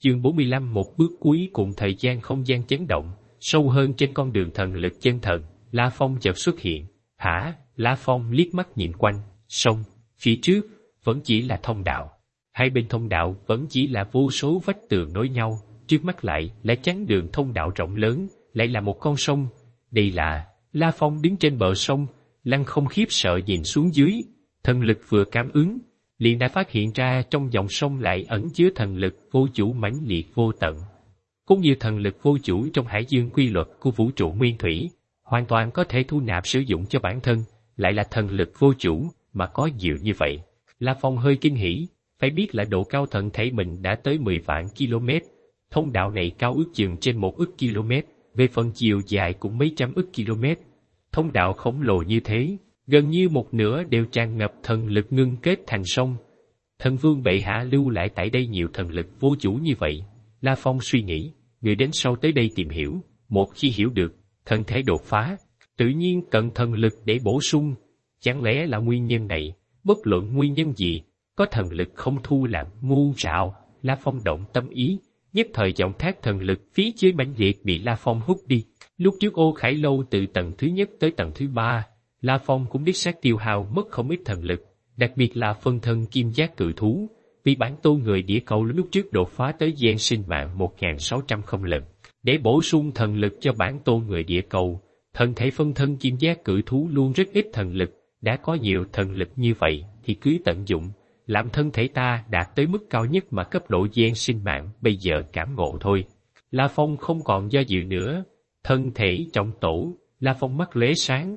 Chương 45 một bước cuối cùng thời gian không gian chấn động, sâu hơn trên con đường thần lực chân thần, La Phong chợt xuất hiện. Hả? La Phong liếc mắt nhìn quanh, sông, phía trước, vẫn chỉ là thông đạo. Hai bên thông đạo vẫn chỉ là vô số vách tường nối nhau, trước mắt lại chắn đường thông đạo rộng lớn, lại là một con sông. Đây là, La Phong đứng trên bờ sông, lăng không khiếp sợ nhìn xuống dưới, thần lực vừa cảm ứng, liền đã phát hiện ra trong dòng sông lại ẩn chứa thần lực vô chủ mãnh liệt vô tận. Cũng như thần lực vô chủ trong hải dương quy luật của vũ trụ nguyên thủy, hoàn toàn có thể thu nạp sử dụng cho bản thân, lại là thần lực vô chủ mà có nhiều như vậy. La Phong hơi kinh hỉ, phải biết là độ cao thần thể mình đã tới 10 vạn km. Thông đạo này cao ước chừng trên 1 ức km, về phần chiều dài cũng mấy trăm ức km. Thông đạo khổng lồ như thế, gần như một nửa đều tràn ngập thần lực ngưng kết thành sông. Thần vương bệ hạ lưu lại tại đây nhiều thần lực vô chủ như vậy. La Phong suy nghĩ, người đến sau tới đây tìm hiểu, một khi hiểu được, thân thể đột phá, tự nhiên cần thần lực để bổ sung. Chẳng lẽ là nguyên nhân này? Bất luận nguyên nhân gì, có thần lực không thu làm ngu sao? La Phong động tâm ý, nhất thời giọng thác thần lực phía dưới mãnh liệt bị La Phong hút đi. Lúc trước Ô Khải Lâu từ tầng thứ nhất tới tầng thứ 3, La Phong cũng biết sát tiêu hao mất không ít thần lực, đặc biệt là phân thân kim giác cự thú, vì bản tôn người địa cầu lúc trước đột phá tới gen sinh mạng 1600 không lần. Để bổ sung thần lực cho bản tôn người địa cầu, thân thể phân thân kim giác cự thú luôn rất ít thần lực, đã có nhiều thần lực như vậy thì cứ tận dụng, làm thân thể ta đạt tới mức cao nhất mà cấp độ gen sinh mạng bây giờ cảm ngộ thôi. La Phong không còn do dự nữa, thân thể trọng tổ, La Phong mắt lóe sáng,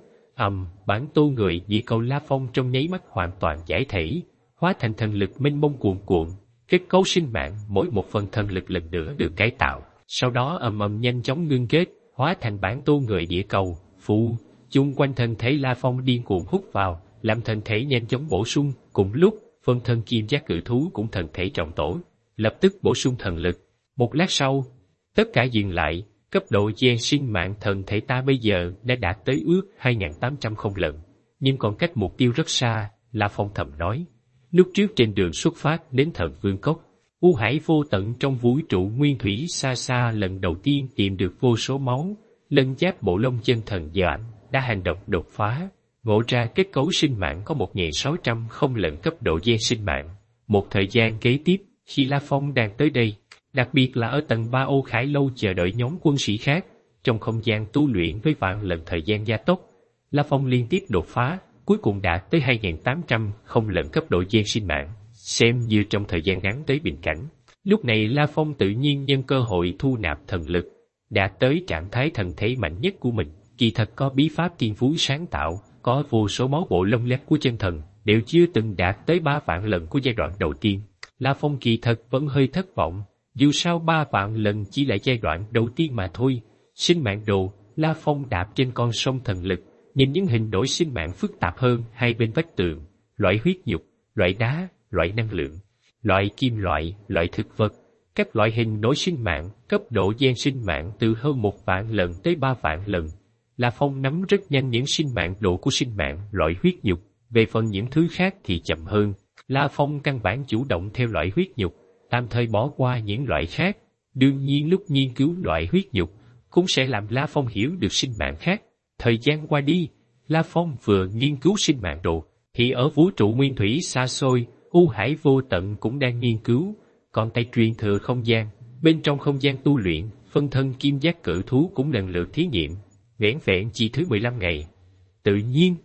bản tôn người địa cầu La Phong trong nháy mắt hoàn toàn giải thể, hóa thành thần lực mênh mông cuồn cuộn, kết cấu sinh mạng mỗi một phần thần lực lần nữa được cải tạo, sau đó nhanh chóng ngưng kết, hóa thành bản tôn người địa cầu, phụ, chung quanh thân thể La Phong điên cuồng hút vào, làm thân thể nhanh chóng bổ sung, cùng lúc, phân thân kim giác cự thú cũng thần thể trọng tổ, lập tức bổ sung thần lực. Một lát sau, tất cả dừng lại, cấp độ gen sinh mạng thần thể ta bây giờ đã đạt tới ước 2800 không lần, nhưng còn cách mục tiêu rất xa, La Phong thầm nói. Lúc trước trên đường xuất phát đến Thần Vương Cốc, U Hải vô tận trong vũ trụ nguyên thủy xa xa lần đầu tiên tìm được vô số máu, lân giáp bộ lông chân thần Doãn đã hành động đột phá, ngộ ra kết cấu sinh mạng có 1600 không lần cấp độ gen sinh mạng. Một thời gian kế tiếp, khi La Phong đang tới đây, đặc biệt là ở tầng 3 Ô Khải Lâu chờ đợi nhóm quân sĩ khác, trong không gian tu luyện với vạn lần thời gian gia tốc, La Phong liên tiếp đột phá, cuối cùng đạt tới 2800 không lần cấp độ gen sinh mạng, xem như trong thời gian ngắn tới bình cảnh. Lúc này La Phong tự nhiên nhân cơ hội thu nạp thần lực, đạt tới trạng thái thần thể mạnh nhất của mình. Kỳ thật có bí pháp tiên phú sáng tạo, có vô số máu bộ lông lép của chân thần, đều chưa từng đạt tới 3 vạn lần của giai đoạn đầu tiên. La Phong kỳ thật vẫn hơi thất vọng, dù sao 3 vạn lần chỉ là giai đoạn đầu tiên mà thôi. Sinh mạng đồ, La Phong đạp trên con sông thần lực, nhìn những hình đổi sinh mạng phức tạp hơn hai bên vách tường, loại huyết nhục, loại đá, loại năng lượng, loại kim loại, loại thực vật, các loại hình đổi sinh mạng, cấp độ gen sinh mạng từ hơn 1 vạn lần tới 3 vạn lần. La Phong nắm rất nhanh những sinh mạng độ của sinh mạng loại huyết nhục, về phần những thứ khác thì chậm hơn. La Phong căn bản chủ động theo loại huyết nhục, tạm thời bỏ qua những loại khác. Đương nhiên lúc nghiên cứu loại huyết nhục, cũng sẽ làm La Phong hiểu được sinh mạng khác. Thời gian qua đi, La Phong vừa nghiên cứu sinh mạng đồ, thì ở vũ trụ nguyên thủy xa xôi, U Hải vô tận cũng đang nghiên cứu. Còn tay truyền thừa không gian, bên trong không gian tu luyện, phân thân kim giác cự thú cũng lần lượt thí nghiệm, vẻn vẹn chỉ thứ 15 ngày. Tự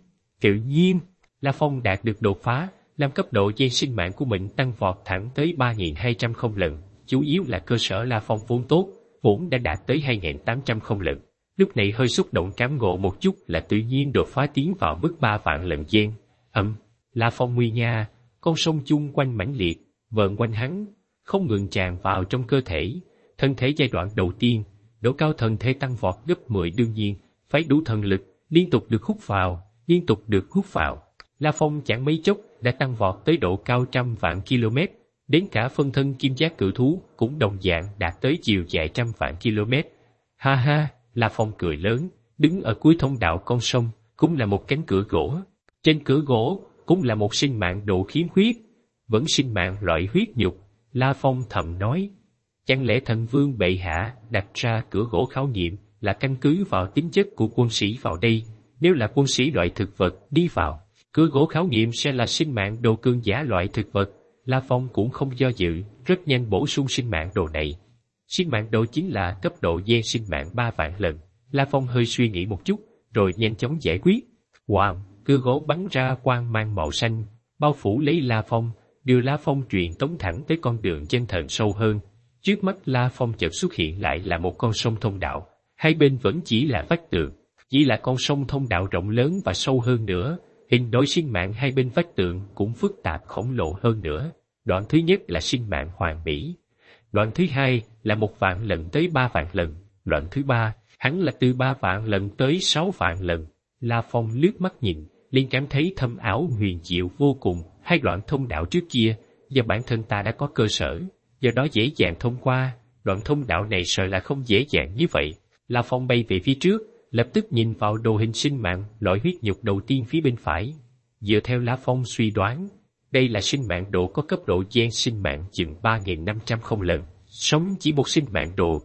nhiên, La Phong đạt được đột phá, làm cấp độ gen sinh mạng của mình tăng vọt thẳng tới 3200 không lần. Chủ yếu là cơ sở La Phong vốn tốt, vốn đã đạt tới 2800 không lần. Lúc này hơi xúc động cảm ngộ một chút là tự nhiên đột phá tiến vào mức 3 vạn lần gen. La Phong nguy nha, con sông chung quanh mãnh liệt, vờn quanh hắn, không ngừng tràn vào trong cơ thể. Thân thể giai đoạn đầu tiên, độ cao thần thể tăng vọt gấp 10 đương nhiên, phải đủ thần lực, liên tục được hút vào. La Phong chẳng mấy chốc đã tăng vọt tới độ cao trăm vạn km, đến cả phân thân kim giác cự thú cũng đồng dạng đạt tới chiều dài trăm vạn km. Ha ha, La Phong cười lớn, đứng ở cuối thông đạo con sông, cũng là một cánh cửa gỗ. Trên cửa gỗ cũng là một sinh mạng độ khiếm khuyết, vẫn sinh mạng loại huyết nhục. La Phong thầm nói, Chẳng lẽ thần vương bệ hạ đặt ra cửa gỗ khảo nghiệm là căn cứ vào tính chất của quân sĩ vào đây? Nếu là quân sĩ loại thực vật đi vào, cửa gỗ khảo nghiệm sẽ là sinh mạng đồ cường giả loại thực vật. La Phong cũng không do dự, rất nhanh bổ sung sinh mạng đồ này. Sinh mạng đồ chính là cấp độ gen sinh mạng 3 vạn lần. La Phong hơi suy nghĩ một chút, rồi nhanh chóng giải quyết. Wow, cửa gỗ bắn ra quang mang màu xanh, bao phủ lấy La Phong, đưa La Phong truyền tống thẳng tới con đường chân thần sâu hơn. Trước mắt La Phong chợt xuất hiện lại là một con sông thông đạo, hai bên vẫn chỉ là vách tường, chỉ là con sông thông đạo rộng lớn và sâu hơn nữa. Hình đổi sinh mạng hai bên vách tường cũng phức tạp khổng lồ hơn nữa. Đoạn thứ nhất là sinh mạng hoàn mỹ. Đoạn thứ hai là 1 vạn lần tới 3 vạn lần. Đoạn thứ ba, hắn là từ 3 vạn lần tới 6 vạn lần. La Phong lướt mắt nhìn, liền cảm thấy thâm ảo huyền diệu vô cùng. Hai đoạn thông đạo trước kia, do bản thân ta đã có cơ sở, do đó dễ dàng thông qua. Đoạn thông đạo này sợ là không dễ dàng như vậy. La Phong bay về phía trước, lập tức nhìn vào đồ hình sinh mạng loại huyết nhục đầu tiên phía bên phải. Dựa theo La Phong suy đoán, đây là sinh mạng độ có cấp độ gen sinh mạng chừng 3.500 không lần. Sống chỉ một sinh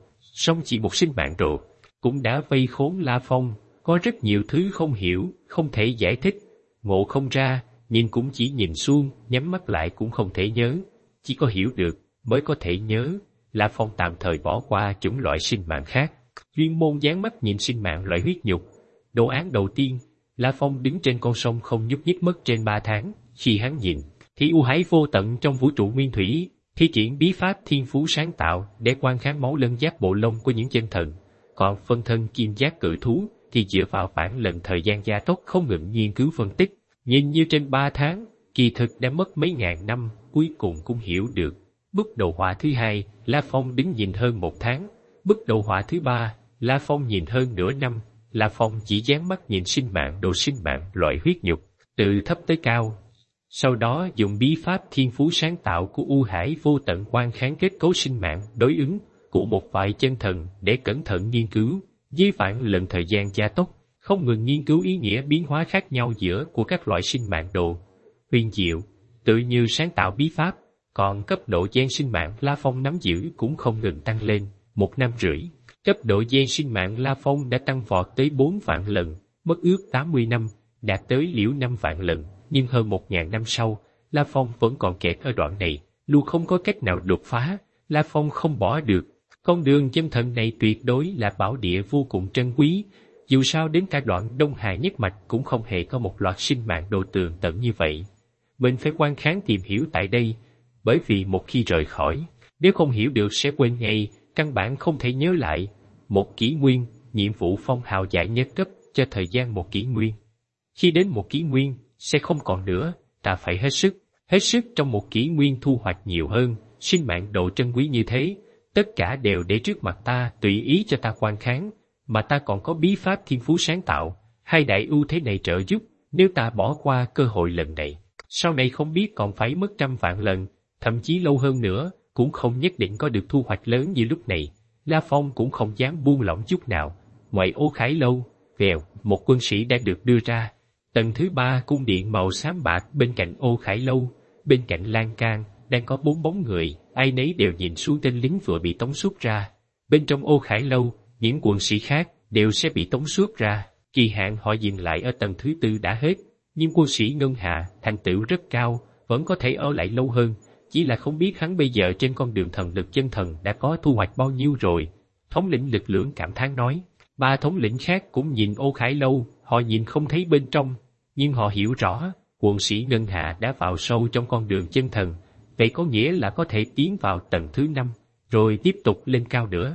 mạng độ, cũng đã vây khốn La Phong. Có rất nhiều thứ không hiểu, không thể giải thích, ngộ không ra, nhìn cũng chỉ nhìn suông, nhắm mắt lại cũng không thể nhớ. Chỉ có hiểu được, mới có thể nhớ. La Phong tạm thời bỏ qua chủng loại sinh mạng khác, chuyên môn dán mắt nhìn sinh mạng loại huyết nhục. Đồ án đầu tiên, La Phong đứng trên con sông không nhúc nhích mất trên 3 tháng. Khi hắn nhìn, thì u hải vô tận trong vũ trụ nguyên thủy, thi triển bí pháp thiên phú sáng tạo để quan kháng máu lân giáp bộ lông của những chân thần. Còn phân thân kim giác cự thú thì dựa vào bản lần thời gian gia tốc không ngừng nghiên cứu phân tích. Nhìn như trên 3 tháng, kỳ thực đã mất mấy ngàn năm, cuối cùng cũng hiểu được. Bức đồ họa thứ hai, La Phong đứng nhìn hơn 1 tháng. Bức đồ họa thứ ba, La Phong nhìn hơn nửa năm. La Phong chỉ dán mắt nhìn sinh mạng đồ sinh mạng loại huyết nhục, từ thấp tới cao. Sau đó dùng bí pháp thiên phú sáng tạo của u hải vô tận quan kháng kết cấu sinh mạng đối ứng của một vài chân thần để cẩn thận nghiên cứu, với vạn lần thời gian gia tốc, không ngừng nghiên cứu ý nghĩa biến hóa khác nhau giữa của các loại sinh mạng đồ. Huyền diệu, tự như sáng tạo bí pháp, còn cấp độ gen sinh mạng La Phong nắm giữ cũng không ngừng tăng lên. 1 năm rưỡi, cấp độ gen sinh mạng La Phong đã tăng vọt tới 4 vạn lần, mất ước 80 năm, đạt tới liễu 5 vạn lần. Nhưng hơn 1.000 năm sau, La Phong vẫn còn kẹt ở đoạn này, luôn không có cách nào đột phá. La Phong không bỏ được. Con đường chân thần này tuyệt đối là bảo địa vô cùng trân quý. Dù sao đến cả đoạn Đông Hà nhất mạch cũng không hề có một loạt sinh mạng đồ tường tận như vậy. Mình phải quan kháng tìm hiểu tại đây, bởi vì một khi rời khỏi, nếu không hiểu được sẽ quên ngay, căn bản không thể nhớ lại. 1 kỷ nguyên, nhiệm vụ phong hào giải nhất cấp cho thời gian 1 kỷ nguyên. Khi đến 1 kỷ nguyên, sẽ không còn nữa, ta phải hết sức trong 1 kỷ nguyên thu hoạch nhiều hơn, sinh mạng độ trân quý như thế, tất cả đều để trước mặt ta tùy ý cho ta quan kháng, mà ta còn có bí pháp thiên phú sáng tạo, hai đại ưu thế này trợ giúp, nếu ta bỏ qua cơ hội lần này, sau này không biết còn phải mất 100 vạn lần, thậm chí lâu hơn nữa, cũng không nhất định có được thu hoạch lớn như lúc này. La Phong cũng không dám buông lỏng chút nào. Ngoài Ô Khải Lâu, vèo, một quân sĩ đã được đưa ra. Tầng thứ 3 cung điện màu xám bạc bên cạnh Ô Khải Lâu, bên cạnh lan can, đang có 4 bóng người, ai nấy đều nhìn xuống tên lính vừa bị tống xuất ra. Bên trong Ô Khải Lâu, những quân sĩ khác đều sẽ bị tống xuất ra. Kỳ hạn họ dừng lại ở tầng thứ 4 đã hết, nhưng quân sĩ Ngân Hà thành tựu rất cao, vẫn có thể ở lại lâu hơn. Chỉ là không biết hắn bây giờ trên con đường thần lực chân thần đã có thu hoạch bao nhiêu rồi. Thống lĩnh lực lượng cảm thán nói. 3 thống lĩnh khác cũng nhìn Ô Khải Lâu, họ nhìn không thấy bên trong, nhưng họ hiểu rõ, quân sĩ Ngân Hạ đã vào sâu trong con đường chân thần, vậy có nghĩa là có thể tiến vào tầng thứ 5, rồi tiếp tục lên cao nữa,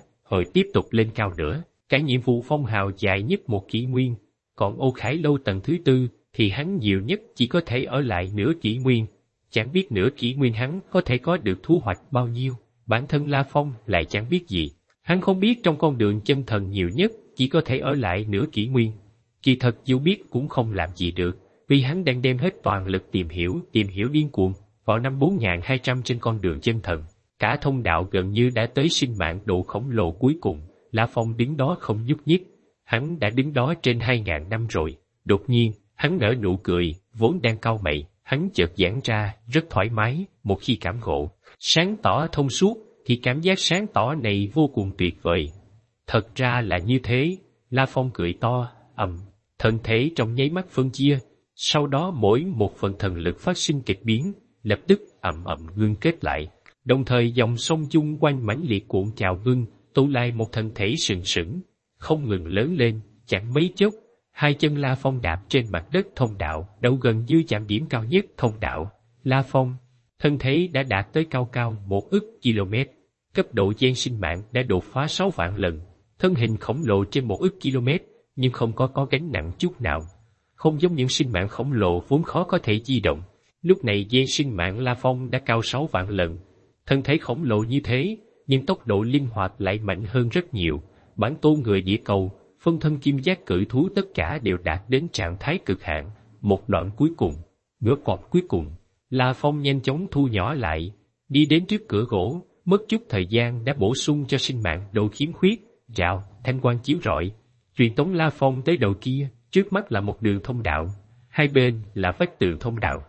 Cả nhiệm vụ phong hào dài nhất 1 kỷ nguyên, còn Ô Khải Lâu tầng thứ 4 thì hắn nhiều nhất chỉ có thể ở lại nửa kỷ nguyên. Chẳng biết nửa kỷ nguyên hắn có thể có được thu hoạch bao nhiêu, bản thân La Phong lại chẳng biết gì. Hắn không biết trong con đường chân thần nhiều nhất chỉ có thể ở lại nửa kỷ nguyên. Kỳ thật dù biết cũng không làm gì được, vì hắn đang đem hết toàn lực tìm hiểu điên cuồng. Vào năm 4200 trên con đường chân thần, cả thông đạo gần như đã tới sinh mạng độ khổng lồ cuối cùng. La Phong đứng đó không nhúc nhích. Hắn đã đứng đó trên 2000 năm rồi. Đột nhiên, hắn nở nụ cười, vốn đang cau mày. Hắn chợt giãn ra, rất thoải mái, một khi cảm ngộ, sáng tỏ thông suốt, thì cảm giác sáng tỏ này vô cùng tuyệt vời. Thật ra là như thế, La Phong cười to, thân thể trong nháy mắt phân chia, sau đó mỗi một phần thần lực phát sinh kịch biến, lập tức ngưng kết lại. Đồng thời dòng sông chung quanh mãnh liệt cuộn trào ngưng, tụ lại một thân thể sừng sững, không ngừng lớn lên, chẳng mấy chốc, hai chân La Phong đạp trên mặt đất thông đạo, đầu gần như chạm điểm cao nhất thông đạo. La Phong, thân thể đã đạt tới cao 1 ức km, cấp độ gen sinh mạng đã đột phá 6 vạn lần, thân hình khổng lồ trên 1 ức km, nhưng không có gánh nặng chút nào. Không giống những sinh mạng khổng lồ vốn khó có thể di động. Lúc này gen sinh mạng La Phong đã cao 6 vạn lần. Thân thể khổng lồ như thế, nhưng tốc độ linh hoạt lại mạnh hơn rất nhiều. Bản tôn người địa cầu, phân thân kim giác cự thú tất cả đều đạt đến trạng thái cực hạn. Một đoạn cuối cùng, ngửa cọp cuối cùng, La Phong nhanh chóng thu nhỏ lại, đi đến trước cửa gỗ, mất chút thời gian đã bổ sung cho sinh mạng độ khiếm khuyết. Rào, thanh quang chiếu rọi, truyền tống La Phong tới đầu kia. Trước mắt là một đường thông đạo, hai bên là vách tường thông đạo,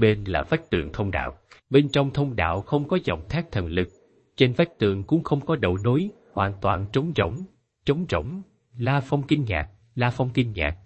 Bên trong thông đạo không có dòng thác thần lực, trên vách tường cũng không có đầu nối, hoàn toàn trống rỗng. La Phong kinh ngạc,